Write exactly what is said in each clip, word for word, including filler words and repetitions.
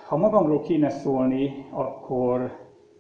Ha magamról kéne szólni, akkor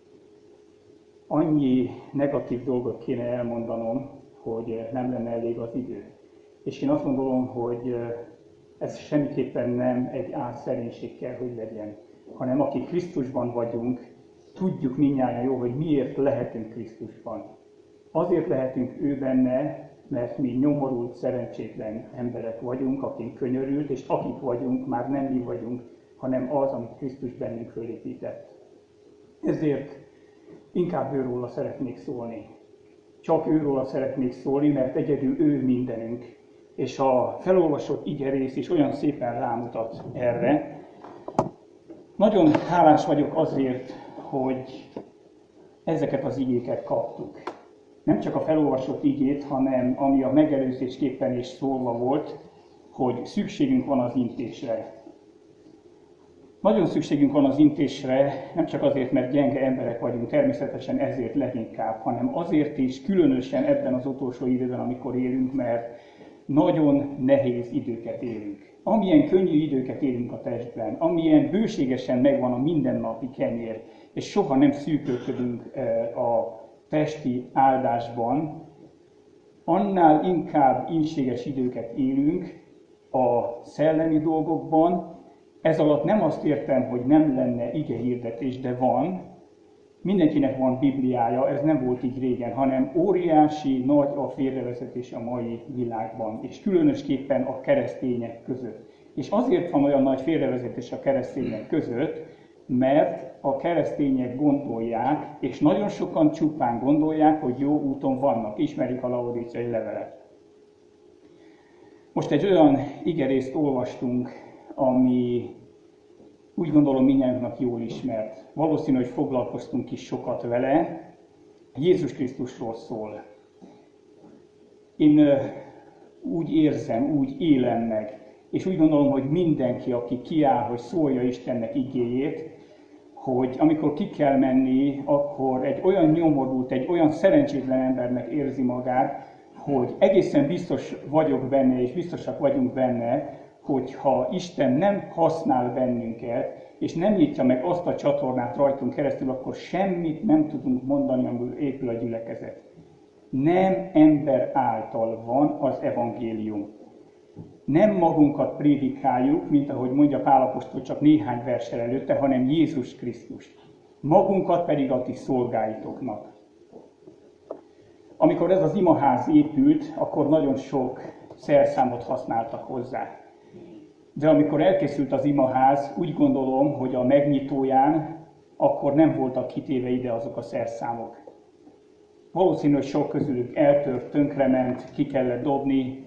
annyi negatív dolgot kéne elmondanom, hogy nem lenne elég az idő. És én azt gondolom, hogy ez semmiképpen nem egy álszerénység kell, hogy legyen, hanem akik Krisztusban vagyunk, tudjuk mindnyájan jó, hogy miért lehetünk Krisztusban. Azért lehetünk ő benne, mert mi nyomorult, szerencsétlen emberek vagyunk, akik könyörült, és akik vagyunk, már nem mi vagyunk, hanem az, amit Krisztus bennünk fölépített. Ezért inkább őróla szeretnék szólni. Csak őróla szeretnék szólni, mert egyedül ő mindenünk. És a felolvasott igerész is olyan szépen rámutat erre. Nagyon hálás vagyok azért, hogy ezeket az igéket kaptuk. Nem csak a felolvasott igét, hanem ami a megelőzésképpen is szólva volt, hogy szükségünk van az intésre. Nagyon szükségünk van az intésre, nem csak azért, mert gyenge emberek vagyunk, természetesen ezért leginkább, hanem azért is, különösen ebben az utolsó időben, amikor élünk, mert nagyon nehéz időket élünk. Amilyen könnyű időket élünk a testben, amilyen bőségesen megvan a mindennapi kenyér, és soha nem szűkölködünk a testi áldásban, annál inkább ínséges időket élünk a szellemi dolgokban. Ez alatt nem azt értem, hogy nem lenne igehirdetés, de van. Mindenkinek van Bibliája, ez nem volt így régen, hanem óriási, nagy a félrevezetés a mai világban, és különösképpen a keresztények között. És azért van olyan nagy félrevezetés a keresztények között, mert a keresztények gondolják, és nagyon sokan csupán gondolják, hogy jó úton vannak, ismerik a laodíceai levelet. Most egy olyan igerészt olvastunk, ami úgy gondolom mindjárt jól ismert. Valószínű, hogy foglalkoztunk is sokat vele. Jézus Krisztusról szól. Én úgy érzem, úgy élem meg, és úgy gondolom, hogy mindenki, aki kiáll, hogy szólja Istennek igéjét, hogy amikor ki kell menni, akkor egy olyan nyomorult, egy olyan szerencsétlen embernek érzi magát, hogy egészen biztos vagyok benne, és biztosak vagyunk benne, hogyha Isten nem használ bennünket, és nem nyitja meg azt a csatornát rajtunk keresztül, akkor semmit nem tudunk mondani, amiből épül a gyülekezet. Nem ember által van az evangélium. Nem magunkat prédikáljuk, mint ahogy mondja Pál apostol csak néhány verssel előtte, hanem Jézus Krisztust. Magunkat pedig a ti szolgáitoknak. Amikor ez az imaház épült, akkor nagyon sok szerszámot használtak hozzá. De amikor elkészült az imaház, úgy gondolom, hogy a megnyitóján akkor nem voltak kitéve ide azok a szerszámok. Valószínű, hogy sok közülük eltört, tönkrement, ki kellett dobni,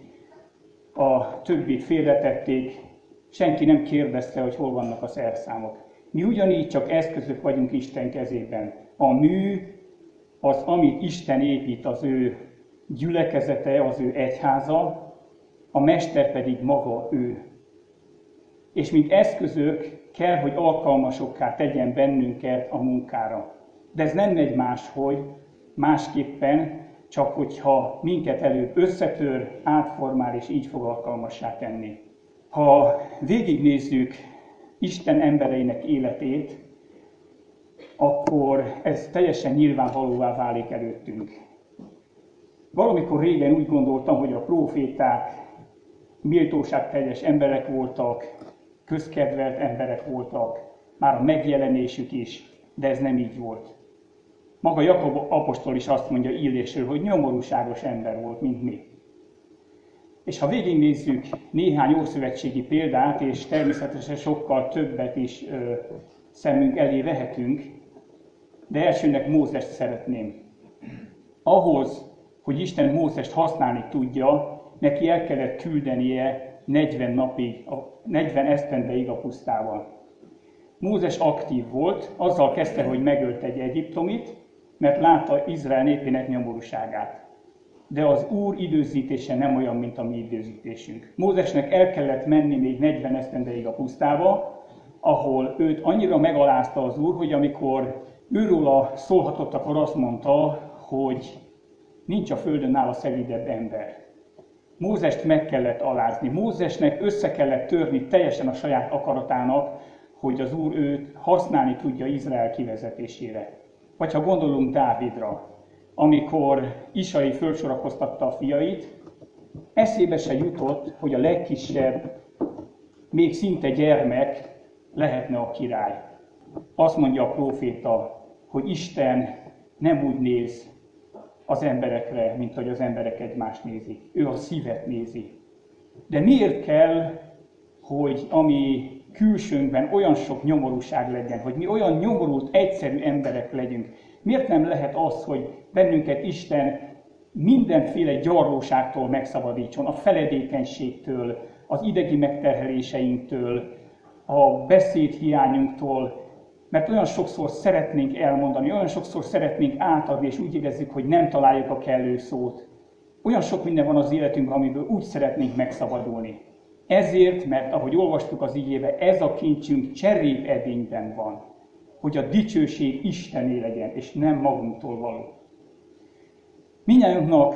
a többit félretették, senki nem kérdezte, hogy hol vannak a szerszámok. Mi ugyanígy csak eszközök vagyunk Isten kezében. A mű az, amit Isten épít, az ő gyülekezete, az ő egyháza, a mester pedig maga ő. És mint eszközök kell, hogy alkalmasokká tegyen bennünket a munkára. De ez nem megy máshogy, másképpen, csak hogyha minket előbb összetör, átformál és így fog alkalmassá tenni. Ha végignézzük Isten embereinek életét, akkor ez teljesen nyilvánvalóvá válik előttünk. Valamikor régen úgy gondoltam, hogy a próféták méltóságteljes emberek voltak, közkedvelt emberek voltak, már a megjelenésük is, de ez nem így volt. Maga Jakab apostol is azt mondja Illésről, hogy nyomorúságos ember volt, mint mi. És ha végignézzük néhány ószövetségi példát, és természetesen sokkal többet is ö, szemünk elé vehetünk, de elsőnek Mózest szeretném. Ahhoz, hogy Isten Mózest használni tudja, neki el kellett küldenie negyven napig, negyven esztendeig a pusztában. Mózes aktív volt, azzal kezdte, hogy megölt egy egyiptomit, mert látta Izrael népének nyomorúságát. De az Úr időzítése nem olyan, mint a mi időzítésünk. Mózesnek el kellett menni még negyven esztendeig a pusztába, ahol őt annyira megalázta az Úr, hogy amikor őróla szólhatott, akkor azt mondta, hogy nincs a földön nála szelídebb ember. Mózest meg kellett alázni. Mózesnek össze kellett törni teljesen a saját akaratának, hogy az Úr őt használni tudja Izrael kivezetésére. Vagy ha gondolunk Dávidra, amikor Isai fölsorakoztatta a fiait, eszébe se jutott, hogy a legkisebb, még szinte gyermek lehetne a király. Azt mondja a próféta, hogy Isten nem úgy néz az emberekre, mint hogy az emberek egymást nézik. Ő a szívet nézi. De miért kell, hogy ami külsőnkben olyan sok nyomorúság legyen, hogy mi olyan nyomorult, egyszerű emberek legyünk? Miért nem lehet az, hogy bennünket Isten mindenféle gyarlóságtól megszabadítson, a feledékenységtől, az idegi megterheléseinktől, a beszédhiányunktól, mert olyan sokszor szeretnénk elmondani, olyan sokszor szeretnénk átadni, és úgy érezzük, hogy nem találjuk a kellő szót. Olyan sok minden van az életünkben, amiből úgy szeretnénk megszabadulni. Ezért, mert ahogy olvastuk az igébe, ez a kincsünk cserép edényben van, hogy a dicsőség Istené legyen, és nem magunktól való. Mindnyájunknak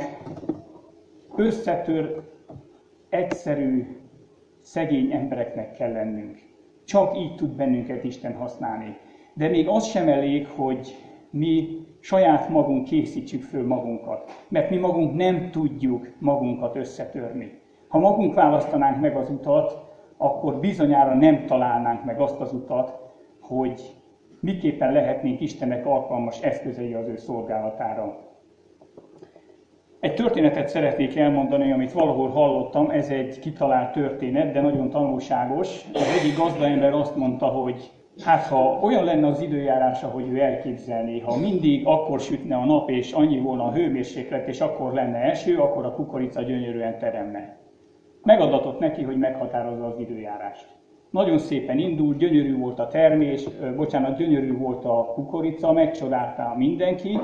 összetör, egyszerű, szegény embereknek kell lennünk. Csak így tud bennünket Isten használni. De még az sem elég, hogy mi saját magunk készítsük föl magunkat, mert mi magunk nem tudjuk magunkat összetörni. Ha magunk választanánk meg az utat, akkor bizonyára nem találnánk meg azt az utat, hogy miképpen lehetnénk Istennek alkalmas eszközei az ő szolgálatára. Egy történetet szeretnék elmondani, amit valahol hallottam, ez egy kitalált történet, de nagyon tanulságos. Az egyik gazdaember azt mondta, hogy hát ha olyan lenne az időjárás, ahogy ő elképzelné, ha mindig akkor sütne a nap, és annyi volna a hőmérséklet, és akkor lenne eső, akkor a kukorica gyönyörűen teremne. Megadatott neki, hogy meghatározza az időjárást. Nagyon szépen indult, gyönyörű volt a termés, bocsánat, gyönyörű volt a kukorica, megcsodálta mindenki.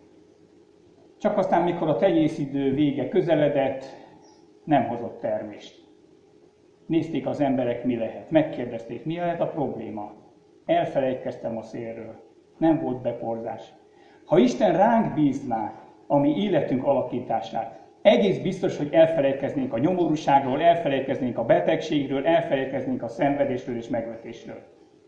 Csak aztán, mikor a tenyészidő vége közeledett, nem hozott termést. Nézték az emberek, mi lehet. Megkérdezték, mi lehet a probléma. Elfelejtkeztem a szélről. Nem volt beporzás. Ha Isten ránk bízná a mi életünk alakítását, egész biztos, hogy elfelejtkeznénk a nyomorúságról, elfelejtkeznénk a betegségről, elfelejtkeznénk a szenvedésről és megvetésről.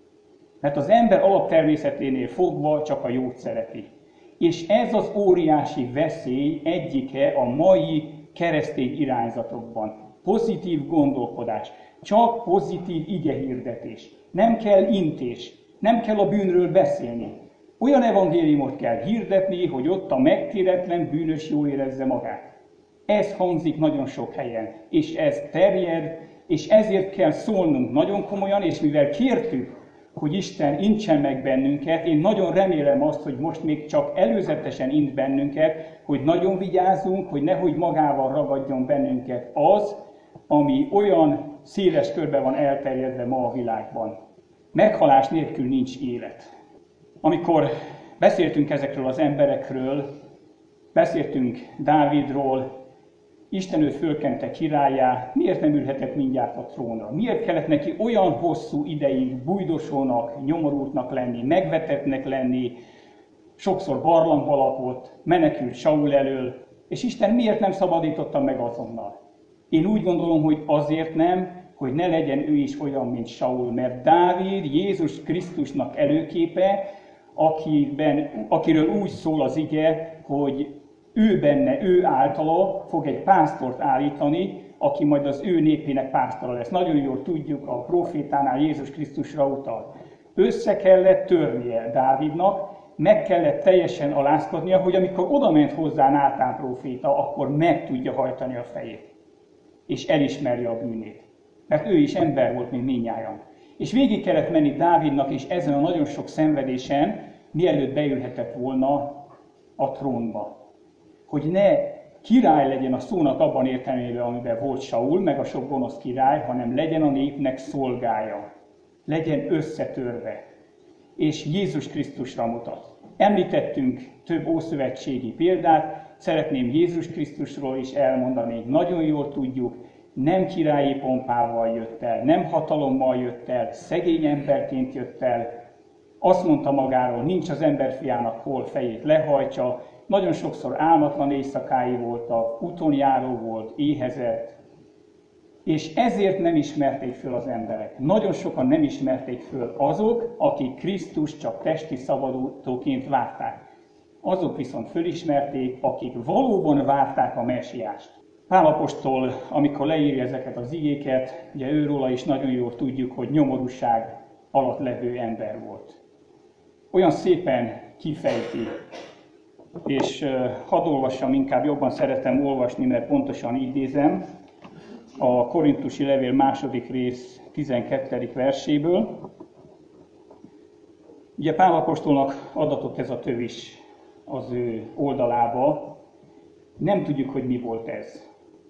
Mert az ember alaptermészeténél fogva csak a jót szereti. És ez az óriási veszély egyike a mai keresztény irányzatokban. Pozitív gondolkodás, csak pozitív igehirdetés. Nem kell intés, nem kell a bűnről beszélni. Olyan evangéliumot kell hirdetni, hogy ott a megtéretlen bűnös jól érezze magát. Ez hangzik nagyon sok helyen, és ez terjed, és ezért kell szólnunk nagyon komolyan, és mivel kértük, hogy Isten intsen meg bennünket, én nagyon remélem azt, hogy most még csak előzetesen int bennünket, hogy nagyon vigyázzunk, hogy nehogy magával ragadjon bennünket az, ami olyan széles körben van elterjedve ma a világban. Meghalás nélkül nincs élet. Amikor beszéltünk ezekről az emberekről, beszéltünk Dávidról, Isten őt fölkente királlyá, miért nem ülhetett mindjárt a trónra? Miért kellett neki olyan hosszú ideig bújdosónak, nyomorultnak lenni, megvetettnek lenni, sokszor barlangba lakott, menekült Saul elől, és Isten miért nem szabadította meg azonnal? Én úgy gondolom, hogy azért nem, hogy ne legyen ő is olyan, mint Saul, mert Dávid Jézus Krisztusnak előképe, akiben, akiről úgy szól az ige, hogy ő benne, ő általa fog egy pásztort állítani, aki majd az ő népének pásztora lesz. Nagyon jól tudjuk, a profétánál Jézus Krisztusra utal. Össze kellett törnie Dávidnak, meg kellett teljesen alázkodnia, hogy amikor oda ment hozzá Nátán próféta, akkor meg tudja hajtani a fejét. És elismerje a bűnét. Mert ő is ember volt, mint mindnyájan. És végig kellett menni Dávidnak, és ezen a nagyon sok szenvedésen, mielőtt beülhetett volna a trónba. Hogy ne király legyen a szónak abban értelmében, amiben volt Saul, meg a sok gonosz király, hanem legyen a népnek szolgája. Legyen összetörve. És Jézus Krisztusra mutat. Említettünk több ószövetségi példát, szeretném Jézus Krisztusról is elmondani. Nagyon jól tudjuk, nem királyi pompával jött el, nem hatalommal jött el, szegény emberként jött el. Azt mondta magáról, nincs az emberfiának hol fejét lehajtsa. Nagyon sokszor álmatlan éjszakái voltak, úton járó volt, éhezett. És ezért nem ismerték föl az emberek. Nagyon sokan nem ismerték föl azok, akik Krisztus csak testi szabadultóként várták. Azok viszont fölismerték, akik valóban várták a mesiást. Pál apostol, amikor leírja ezeket az igéket, ugye őróla is nagyon jól tudjuk, hogy nyomorúság alatt levő ember volt. Olyan szépen kifejti, és hadd olvassam, inkább jobban szeretem olvasni, mert pontosan idézem, a Korintusi levél második rész tizenkettedik verséből. Ugye Pál apostolnak adatott ez a tövis az ő oldalába. Nem tudjuk, hogy mi volt ez.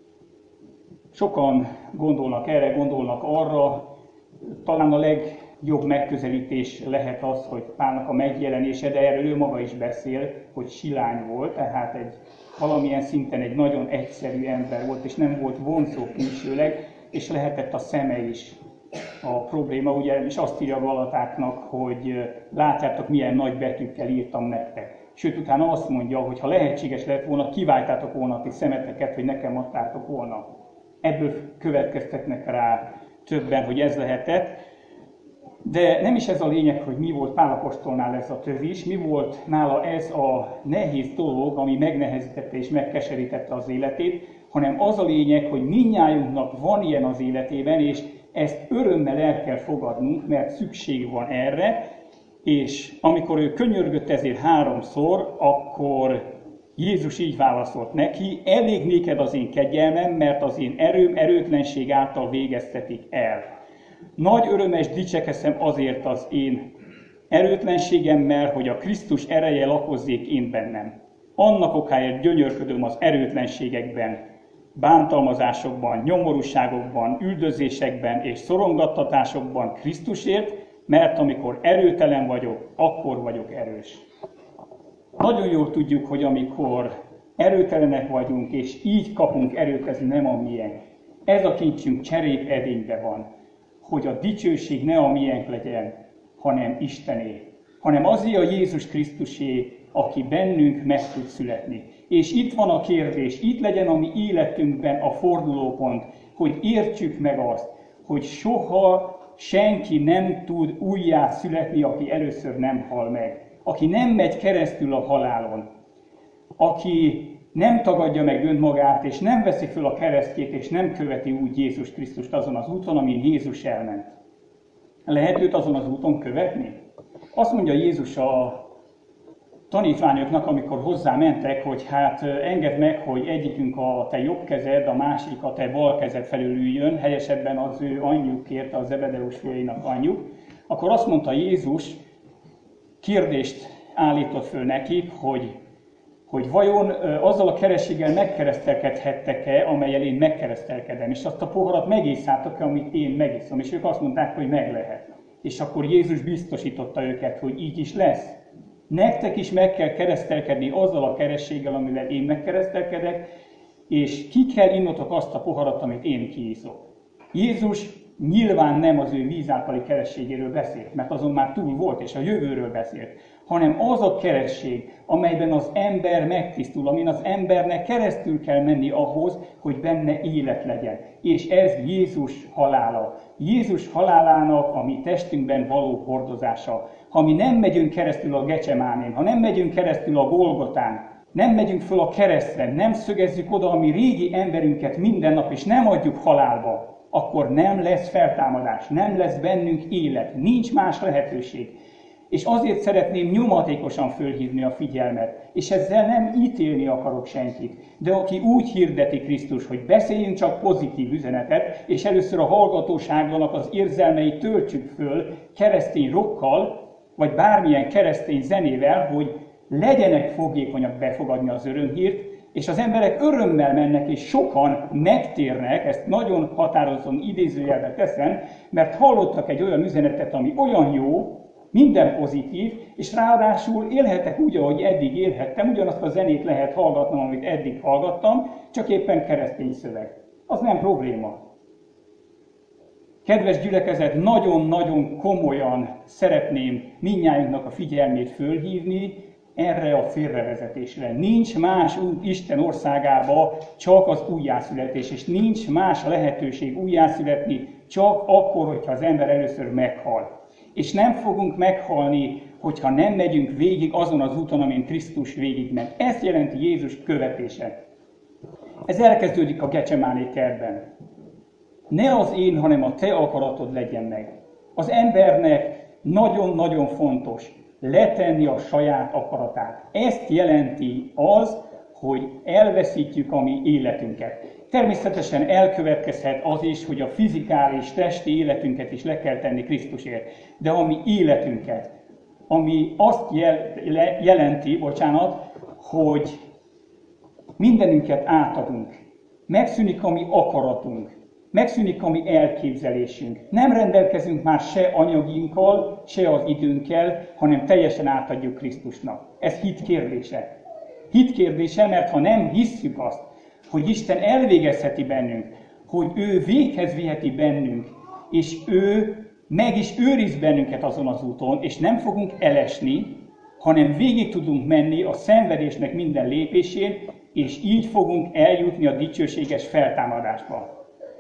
Sokan gondolnak erre, gondolnak arra. Talán a legjobb megközelítés lehet az, hogy Pálnak a megjelenése, de erről ő maga is beszél, hogy silány volt, tehát egy valamilyen szinten egy nagyon egyszerű ember volt, és nem volt vonzó külsőleg, és lehetett a szeme is a probléma. Ugye, és azt írja a Galatáknak, hogy látjátok, milyen nagy betűkkel írtam nektek. Sőt, utána azt mondja, hogy ha lehetséges lett volna, kiváltátok volna a ti szemeteket, hogy nekem adtátok volna. Ebből következtetnek rá többen, hogy ez lehetett. De nem is ez a lényeg, hogy mi volt Pál apostolnál ez a tövis, mi volt nála ez a nehéz dolog, ami megnehezítette és megkeserítette az életét, hanem az a lényeg, hogy mindnyájunknak van ilyen az életében, és ezt örömmel el kell fogadnunk, mert szükség van erre, és amikor ő könyörgött ezért háromszor, akkor Jézus így válaszolt neki: elég néked az én kegyelmem, mert az én erőm erőtlenség által végeztetik el. Nagy örömes dicsekszem azért az én erőtlenségemmel, hogy a Krisztus ereje lakozzék én bennem. Annak okáért gyönyörködöm az erőtlenségekben, bántalmazásokban, nyomorúságokban, üldözésekben és szorongattatásokban Krisztusért, mert amikor erőtelen vagyok, akkor vagyok erős. Nagyon jól tudjuk, hogy amikor erőtelenek vagyunk, és így kapunk erőt, ez nem a miénk. Ez a kincsünk cserép edényben van, hogy a dicsőség ne a miénk legyen, hanem Istené, hanem azért a Jézus Krisztusé, aki bennünk meg tud születni. És itt van a kérdés, itt legyen a mi életünkben a fordulópont, hogy értsük meg azt, hogy soha senki nem tud újjá születni, aki először nem hal meg, aki nem megy keresztül a halálon, aki nem tagadja meg önmagát, és nem veszi föl a keresztjét, és nem követi úgy Jézus Krisztust azon az úton, amin Jézus elment. Lehet őt azon az úton követni? Azt mondja Jézus a tanítványoknak, amikor hozzá mentek, hogy hát engedd meg, hogy egyikünk a te jobb kezed, a másik a te bal kezed felül üljön, helyesebben az ő anyjuk kérte, a Zebedeus fiainak anyjuk, akkor azt mondta Jézus, kérdést állított föl nekik, hogy, hogy vajon azzal a kerességgel megkeresztelkedhettek-e, amellyel én megkeresztelkedem, és azt a poharat megészáltak-e, amit én megiszom, és ők azt mondták, hogy meg lehet. És akkor Jézus biztosította őket, hogy így is lesz. Nektek is meg kell keresztelkedni azzal a kerességgel, amivel én megkeresztelkedek, és ki kell innotok azt a poharat, amit én kiiszok. Jézus nyilván nem az ő víz általi kerességéről beszélt, mert azon már túl volt, és a jövőről beszélt, hanem az a keresség, amelyben az ember megtisztul, amin az embernek keresztül kell menni ahhoz, hogy benne élet legyen. És ez Jézus halála. Jézus halálának a mi testünkben való hordozása. Ha mi nem megyünk keresztül a Gecsemánén, ha nem megyünk keresztül a Golgotán, nem megyünk föl a keresztre, nem szögezzük oda a mi régi emberünket minden nap, és nem adjuk halálba, akkor nem lesz feltámadás, nem lesz bennünk élet, nincs más lehetőség. És azért szeretném nyomatékosan fölhívni a figyelmet, és ezzel nem ítélni akarok senkit, de aki úgy hirdeti Krisztus, hogy beszéljünk csak pozitív üzenetet, és először a hallgatóságnak az érzelmeit töltsük föl keresztény rockkal, vagy bármilyen keresztény zenével, hogy legyenek fogékonyak befogadni az örömhírt, és az emberek örömmel mennek, és sokan megtérnek, ezt nagyon határozottan idézőjelbe teszem, mert hallottak egy olyan üzenetet, ami olyan jó, minden pozitív, és ráadásul élhetek úgy, ahogy eddig élhettem, ugyanazt a zenét lehet hallgatnom, amit eddig hallgattam, csak éppen keresztény szöveg. Az nem probléma. Kedves gyülekezet, nagyon-nagyon komolyan szeretném mindnyájunknak a figyelmét fölhívni erre a félrevezetésre. Nincs más út Isten országába, csak az újjászületés, és nincs más lehetőség újjászületni, csak akkor, hogyha az ember először meghal. És nem fogunk meghalni, hogyha nem megyünk végig azon az úton, amin Krisztus végigment. Ezt jelenti Jézus követése. Ez elkezdődik a Gecsemáné kertben. Ne az én, hanem a te akaratod legyen meg. Az embernek nagyon-nagyon fontos letenni a saját akaratát. Ezt jelenti az, hogy elveszítjük a mi életünket. Természetesen elkövetkezhet az is, hogy a fizikális, testi életünket is le kell tenni Krisztusért. De a mi életünket, ami azt jelenti, bocsánat, hogy mindenünket átadunk. Megszűnik a mi akaratunk. Megszűnik a mi elképzelésünk. Nem rendelkezünk már se anyaginkkal, se az időnkkel, hanem teljesen átadjuk Krisztusnak. Ez hit kérdése. Hit kérdése, mert ha nem hisszük azt, hogy Isten elvégezheti bennünk, hogy ő véghez viheti bennünk, és ő meg is őriz bennünket azon az úton, és nem fogunk elesni, hanem végig tudunk menni a szenvedésnek minden lépésén, és így fogunk eljutni a dicsőséges feltámadásba.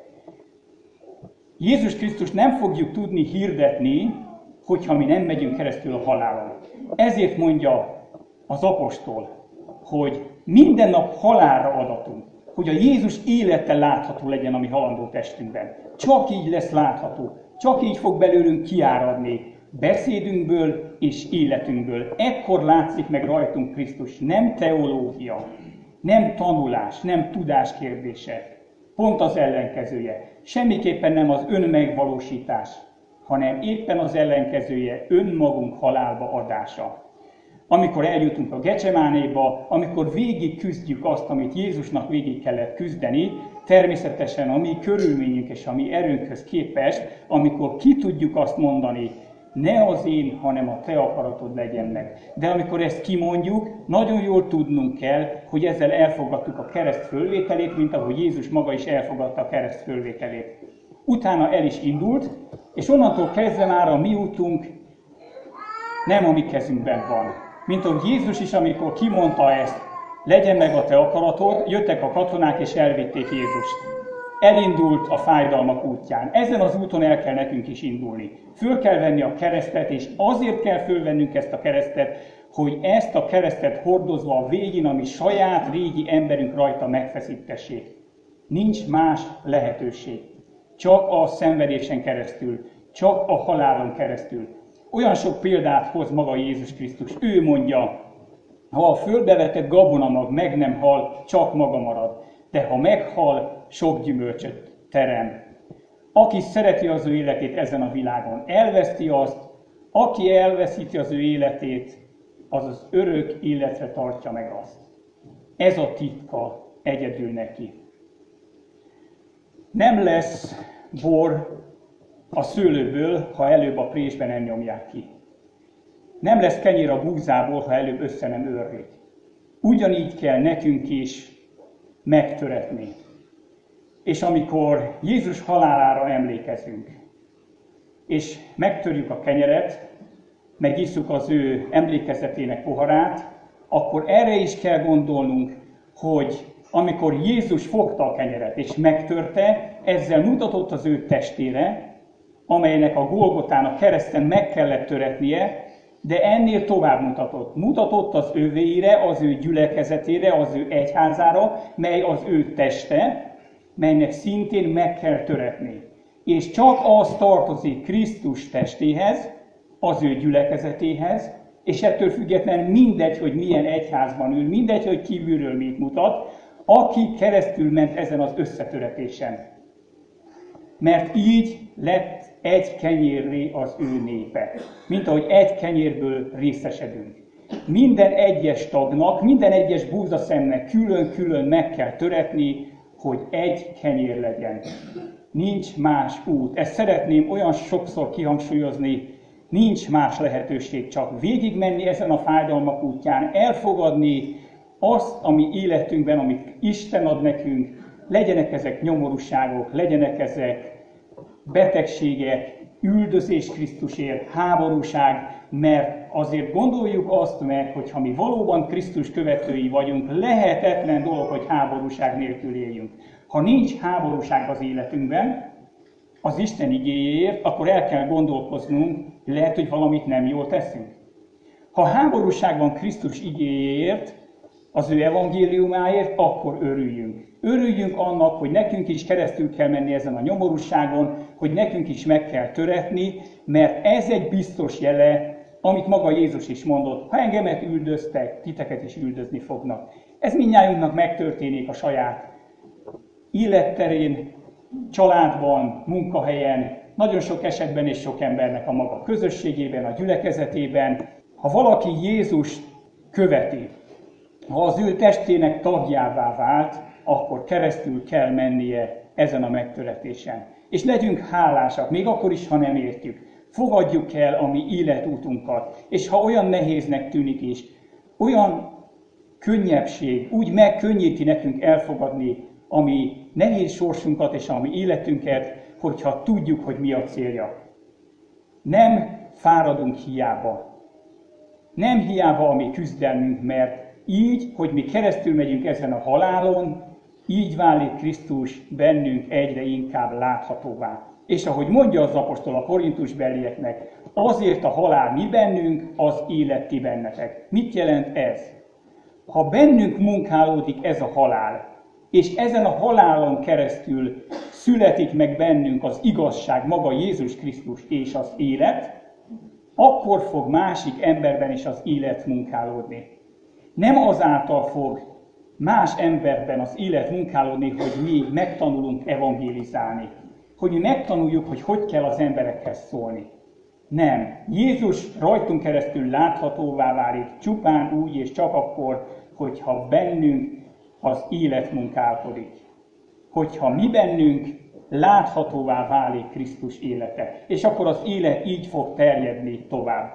Jézus Krisztus nem fogjuk tudni hirdetni, hogyha mi nem megyünk keresztül a halálon. Ezért mondja az apostol, hogy minden nap halálra adatunk, hogy a Jézus élete látható legyen a mi halandó testünkben. Csak így lesz látható, csak így fog belőlünk kiáradni beszédünkből és életünkből. Ekkor látszik meg rajtunk Krisztus, nem teológia, nem tanulás, nem tudás kérdése. Pont az ellenkezője. Semmiképpen nem az önmegvalósítás, hanem éppen az ellenkezője, önmagunk halálba adása. Amikor eljutunk a Gecsemánéba, amikor végig küzdjük azt, amit Jézusnak végig kellett küzdeni, természetesen a mi körülményünk és a mi erőnkhöz képest, amikor ki tudjuk azt mondani, ne az én, hanem a te akaratod legyen meg. De amikor ezt kimondjuk, nagyon jól tudnunk kell, hogy ezzel elfogadtuk a kereszt fölvételét, mint ahogy Jézus maga is elfogadta a kereszt fölvételét. Utána el is indult, és onnantól kezdve már a mi útunk nem a mi kezünkben van. Mint ahogy Jézus is, amikor kimondta ezt, legyen meg a te akaratod, jöttek a katonák és elvitték Jézust. Elindult a fájdalmak útján. Ezen az úton el kell nekünk is indulni. Föl kell venni a keresztet, és azért kell fölvennünk ezt a keresztet, hogy ezt a keresztet hordozva a végén, ami saját régi emberünk rajta megfeszítessék. Nincs más lehetőség. Csak a szenvedésen keresztül, csak a halálon keresztül. Olyan sok példát hoz maga Jézus Krisztus. Ő mondja, ha a földbe vetett gabonamag meg nem hal, csak maga marad. De ha meghal, sok gyümölcsöt terem. Aki szereti az ő életét ezen a világon, elveszti azt, aki elveszíti az ő életét, az az örök életre tartja meg azt. Ez a titka egyedül neki. Nem lesz bor a szőlőből, ha előbb a présben nem nyomják ki. Nem lesz kenyér a búzából, ha előbb össze nem őrlik. Ugyanígy kell nekünk is megtöretni. És amikor Jézus halálára emlékezünk, és megtörjük a kenyeret, megisszuk az ő emlékezetének poharát, akkor erre is kell gondolnunk, hogy amikor Jézus fogta a kenyeret és megtörte, ezzel mutatott az ő testére, amelynek a Golgotán, a kereszten meg kellett töretnie, de ennél tovább mutatott. Mutatott az övéire, az ő gyülekezetére, az ő egyházára, mely az ő teste, melynek szintén meg kell töretni. És csak az tartozik Krisztus testéhez, az ő gyülekezetéhez, és ettől függetlenül mindegy, hogy milyen egyházban ül, mindegy, hogy kívülről mit mutat, aki keresztül ment ezen az összetöretésen. Mert így lett egy kenyérré az ő népe, mint ahogy egy kenyérből részesedünk. Minden egyes tagnak, minden egyes búzaszemnek külön-külön meg kell töretni, hogy egy kenyér legyen. Nincs más út. Ezt szeretném olyan sokszor kihangsúlyozni, nincs más lehetőség, csak végigmenni ezen a fájdalmak útján, elfogadni azt, ami életünkben, amit Isten ad nekünk, legyenek ezek nyomorúságok, legyenek ezek betegségek, üldözés Krisztusért, háborúság, mert azért gondoljuk azt meg, hogy ha mi valóban Krisztus követői vagyunk, lehetetlen dolog, hogy háborúság nélkül éljünk. Ha nincs háborúság az életünkben, az Isten igéjéért, akkor el kell gondolkoznunk, lehet, hogy valamit nem jól teszünk. Ha háborúság van Krisztus igéjéért, az ő evangéliumáért, akkor örüljünk. Örüljünk annak, hogy nekünk is keresztül kell menni ezen a nyomorúságon, hogy nekünk is meg kell töretni, mert ez egy biztos jele, amit maga Jézus is mondott, ha engemet üldöztek, titeket is üldözni fognak. Ez mindnyájunknak megtörténik a saját életterén, családban, munkahelyen, nagyon sok esetben és sok embernek a maga közösségében, a gyülekezetében. Ha valaki Jézust követi, ha az ő testének tagjává vált, akkor keresztül kell mennie ezen a megtöretésen. És legyünk hálásak, még akkor is, ha nem értjük. Fogadjuk el a mi életútunkat, és ha olyan nehéznek tűnik is, olyan könnyebbség, úgy megkönnyíti nekünk elfogadni a mi nehéz sorsunkat és a mi életünket, hogyha tudjuk, hogy mi a célja. Nem fáradunk hiába. Nem hiába a mi küzdelmünk, mert így, hogy mi keresztül megyünk ezen a halálon, így válik Krisztus bennünk egyre inkább láthatóvá. És ahogy mondja az apostol a korintusbelieknek, azért a halál mi bennünk, az élet ti bennetek. Mit jelent ez? Ha bennünk munkálódik ez a halál, és ezen a halálon keresztül születik meg bennünk az igazság, maga Jézus Krisztus és az élet, akkor fog másik emberben is az élet munkálódni. Nem azáltal fog más emberben az élet munkálódni, hogy mi megtanulunk evangélizálni, hogy mi megtanuljuk, hogy hogy kell az emberekhez szólni. Nem. Jézus rajtunk keresztül láthatóvá válik csupán úgy és csak akkor, hogyha bennünk az élet munkálkodik. Hogyha mi bennünk láthatóvá válik Krisztus élete. És akkor az élet így fog terjedni tovább.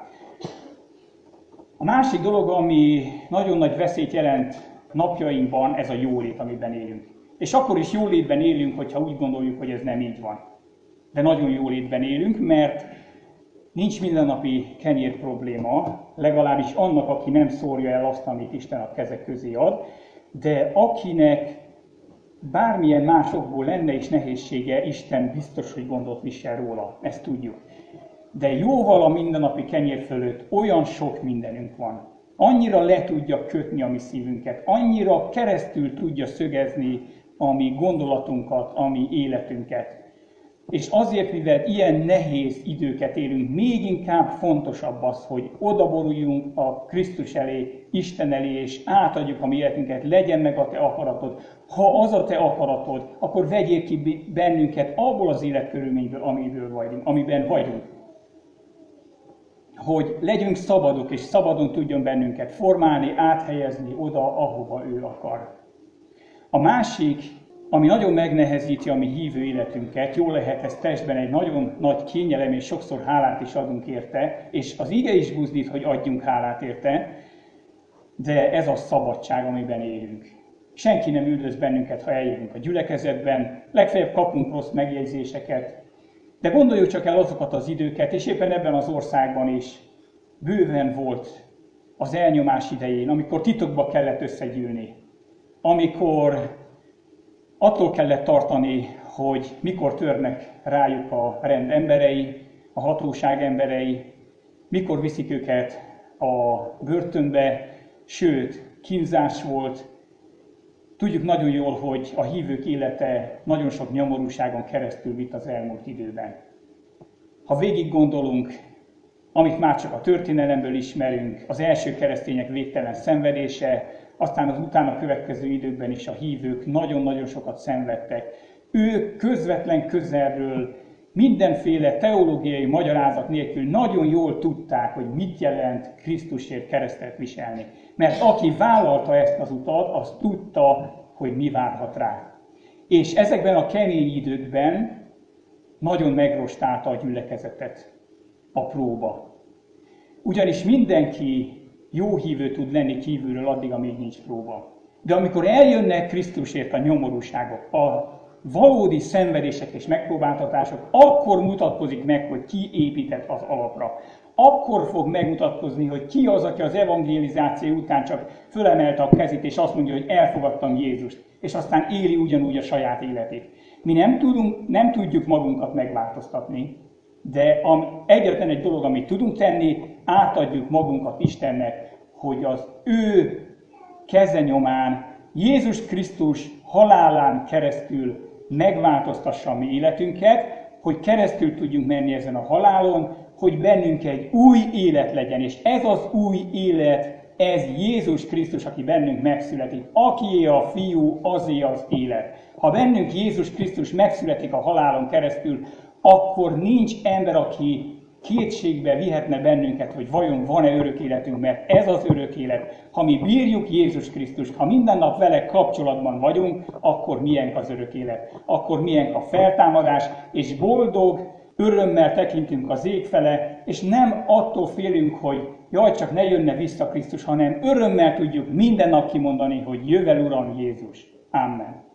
A másik dolog, ami nagyon nagy veszélyt jelent napjainkban, ez a jólét, amiben élünk. És akkor is jólétben élünk, hogyha úgy gondoljuk, hogy ez nem így van. De nagyon jólétben élünk, mert nincs mindennapi kenyér probléma, legalábbis annak, aki nem szórja el azt, amit Isten a kezek közé ad, de akinek bármilyen másokból lenne is nehézsége, Isten biztos, hogy gondot visel róla, ezt tudjuk. De jóval a mindennapi kenyér fölött olyan sok mindenünk van. Annyira le tudja kötni a mi szívünket, annyira keresztül tudja szögezni a mi gondolatunkat, a mi életünket. És azért, mivel ilyen nehéz időket élünk, még inkább fontosabb az, hogy odaboruljunk a Krisztus elé, Isten elé, és átadjuk a mi életünket, legyen meg a te akaratod. Ha az a te akaratod, akkor vegyél ki bennünket abból az életkörülményből, amiből vagyunk, amiben vagyunk. Hogy legyünk szabadok, és szabadon tudjon bennünket formálni, áthelyezni oda, ahova ő akar. A másik, ami nagyon megnehezíti a mi hívő életünket, jól lehet ez testben egy nagyon nagy kényelem, és sokszor hálát is adunk érte, és az ige is buzdít, hogy adjunk hálát érte, de ez a szabadság, amiben élünk. Senki nem üldöz bennünket, ha eljövünk a gyülekezetben, legfeljebb kapunk rossz megjegyzéseket, de gondoljuk csak el azokat az időket, és éppen ebben az országban is bőven volt az elnyomás idején, amikor titokba kellett összegyűlni, amikor attól kellett tartani, hogy mikor törnek rájuk a rend emberei, a hatóság emberei, mikor viszik őket a börtönbe, sőt, kínzás volt. Tudjuk nagyon jól, hogy a hívők élete nagyon sok nyomorúságon keresztül vitt az elmúlt időben. Ha végig gondolunk, amit már csak a történelemből ismerünk, az első keresztények végtelen szenvedése, aztán az utána következő időkben is a hívők nagyon-nagyon sokat szenvedtek. Ők közvetlen közelről, mindenféle teológiai magyarázat nélkül nagyon jól tudták, hogy mit jelent Krisztusért keresztet viselni. Mert aki vállalta ezt az utat, az tudta, hogy mi várhat rá. És ezekben a kemény időkben nagyon megrostálta a gyülekezetet a próba. Ugyanis mindenki jó hívő tud lenni kívülről addig, amíg nincs próba. De amikor eljönnek Krisztusért a nyomorúságok, a valódi szenvedések és megpróbáltatások, akkor mutatkozik meg, hogy ki épített az alapra. Akkor fog megmutatkozni, hogy ki az, aki az evangelizáció után csak fölemelte a kezét, és azt mondja, hogy elfogadtam Jézust, és aztán éli ugyanúgy a saját életét. Mi nem, tudunk, nem tudjuk magunkat megváltoztatni, de egyetlen egy dolog, amit tudunk tenni, átadjuk magunkat Istennek, hogy az ő kezenyomán, Jézus Krisztus halálán keresztül megváltoztassa a mi életünket, hogy keresztül tudjunk menni ezen a halálon, hogy bennünk egy új élet legyen, és ez az új élet, ez Jézus Krisztus, aki bennünk megszületik. Akié a Fiú, azé az élet. Ha bennünk Jézus Krisztus megszületik a halálon keresztül, akkor nincs ember, aki kétségbe vihetne bennünket, hogy vajon van-e örök életünk, mert ez az örök élet. Ha mi bírjuk Jézus Krisztust, ha minden nap vele kapcsolatban vagyunk, akkor milyen az örök élet, akkor milyen a feltámadás, és boldog örömmel tekintünk az ég fele, és nem attól félünk, hogy jaj, csak ne jönne vissza Krisztus, hanem örömmel tudjuk minden nap kimondani, hogy jövel Uram Jézus. Amen.